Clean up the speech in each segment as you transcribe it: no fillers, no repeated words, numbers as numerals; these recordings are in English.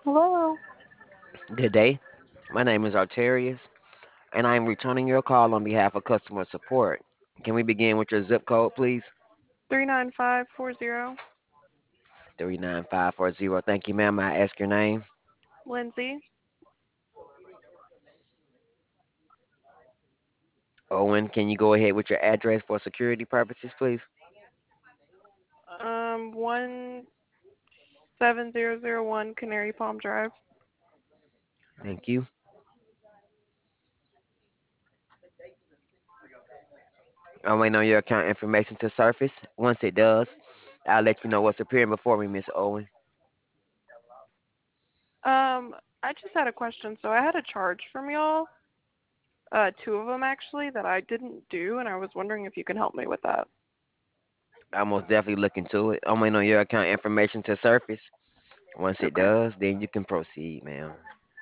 Hello. Good day. My name is Arterius, and I am returning your call on behalf of customer support. Can we begin with your zip code, please? 39540. 39540. Thank you, ma'am. May I ask your name? Lindsay. Owen, can you go ahead with your address for security purposes, please? 17001 Canary Palm Drive. Thank you. I'm waiting on your account information to surface. Once it does, I'll let you know what's appearing before me, Miss Owen. I just had a question. So I had a charge from y'all, two of them actually, that I didn't do, and I was wondering if you can help me with that. I'll most definitely look into it. I'm waiting on your account information to surface. Once it Okay. does, then you can proceed, ma'am.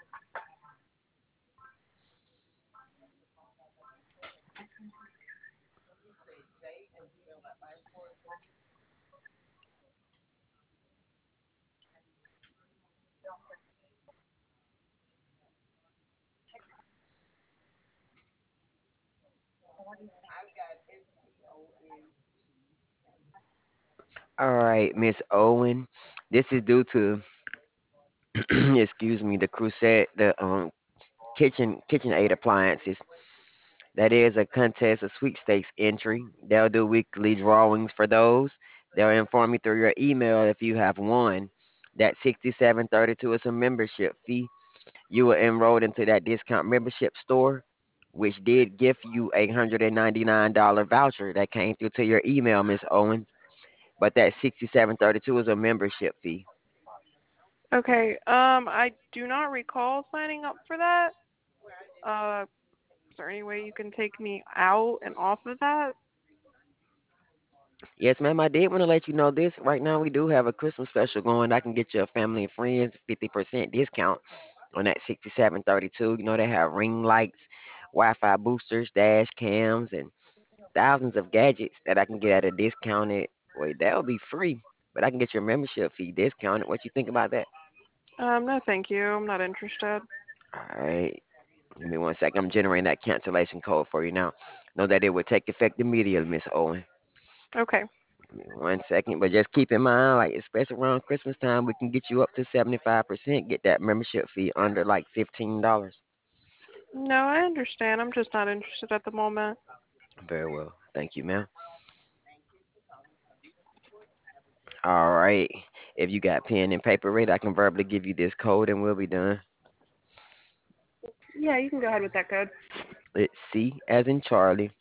All right, Miss Owen. This is due to excuse me, the Crusade, the kitchen aid appliances. That is a contest, a sweepstakes entry. They'll do weekly drawings for those. They'll inform you through your email if you have won. That 6732 is a membership fee. You were enrolled into that discount membership store, which did give you a $199 voucher that came through to your email, Miss Owens. But that 6732 is a membership fee. Okay. I do not recall signing up for that. Uh, is there any way you can take me out and off of that? Yes, ma'am, I did want to let you know this. Right now, we do have a Christmas special going. I can get your family and friends 50% discount on that 6732. You know, they have ring lights, Wi Fi boosters, dash cams, and thousands of gadgets that I can get at a discounted. Wait, that'll be free, but I can get your membership fee discounted. What you think about that? No, thank you. I'm not interested. All right. Give me one second. I'm generating that cancellation code for you now. Know that it would take effect immediately, Miss Owen. Okay. Give me one second, but just keep in mind, like especially around Christmas time, we can get you up to 75%. Get that membership fee under like $15. No, I understand. I'm just not interested at the moment. Very well. Thank you, ma'am. All right. If you got pen and paper ready, I can verbally give you this code and we'll be done. Yeah, you can go ahead with that code. It's C as in Charlie,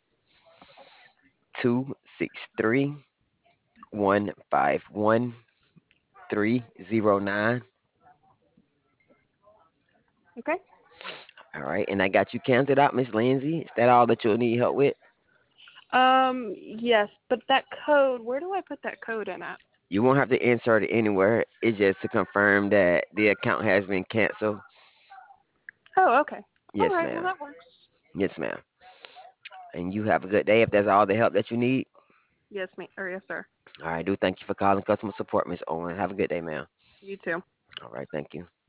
263-151-309. Okay. All right. And I got you counted out, Miss Lindsay. Is that all that you'll need help with? Yes, but that code, where do I put that code in at? You won't have to insert it anywhere. It's just to confirm that the account has been canceled. Oh, okay. All Yes, right, well, ma'am. that works. Yes, ma'am. And you have a good day if that's all the help that you need. Yes, sir. All right, do thank you for calling customer support, Miss Owen. Have a good day, ma'am. You too. All right, thank you.